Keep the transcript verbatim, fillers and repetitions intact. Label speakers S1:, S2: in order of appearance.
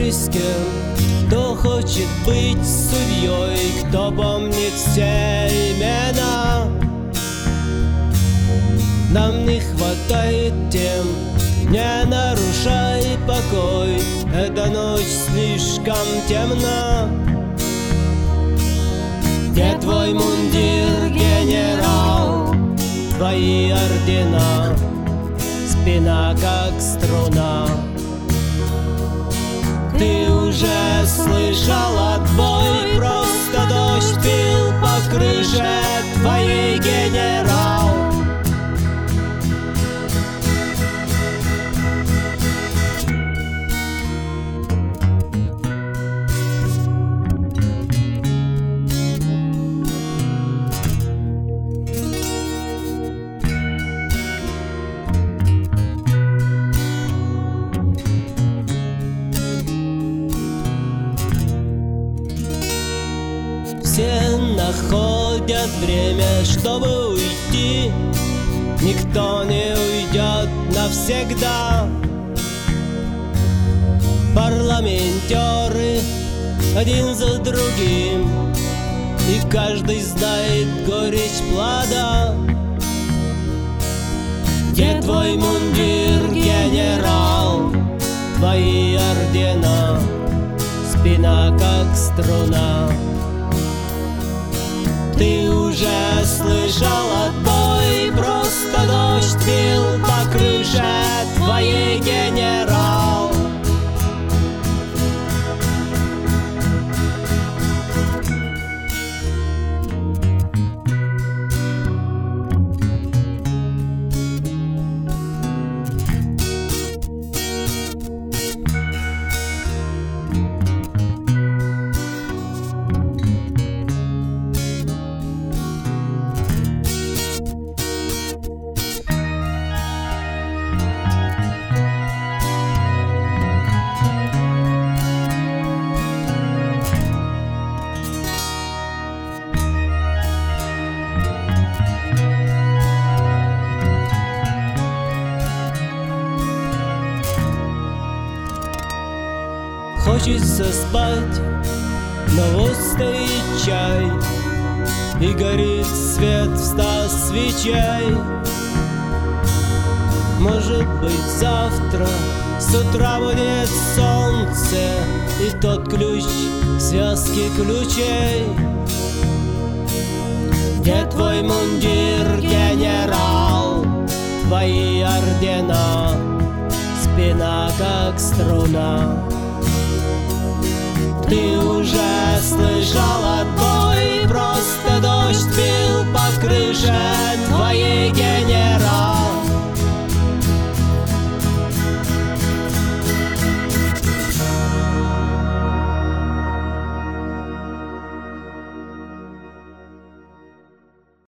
S1: спорь с кем, кто хочет быть судьей, кто помнит все имена. Нам не хватает тем, не нарушай покой, эта ночь слишком темна. Где твой мундир, генерал, твои ордена, спина как струна? Ты уже слышал отбой, просто дождь бил по крыше твоей, генерал. Все находят время, чтобы уйти, никто не уйдет навсегда. Парламентеры один за другим, и каждый знает горечь плода. Где твой мундир, генерал, твои ордена, спина как струна? Ты уже слышал отбой, просто дождь бил по крыше твоей, генерал. Хочется спать, но вот стоит чай, и горит свет в ста свечей. Может быть, завтра с утра будет солнце, и тот ключ связки ключей. Где твой мундир, генерал, твои ордена, спина как струна? Ты уже слышал отбой, просто дождь бил по крыше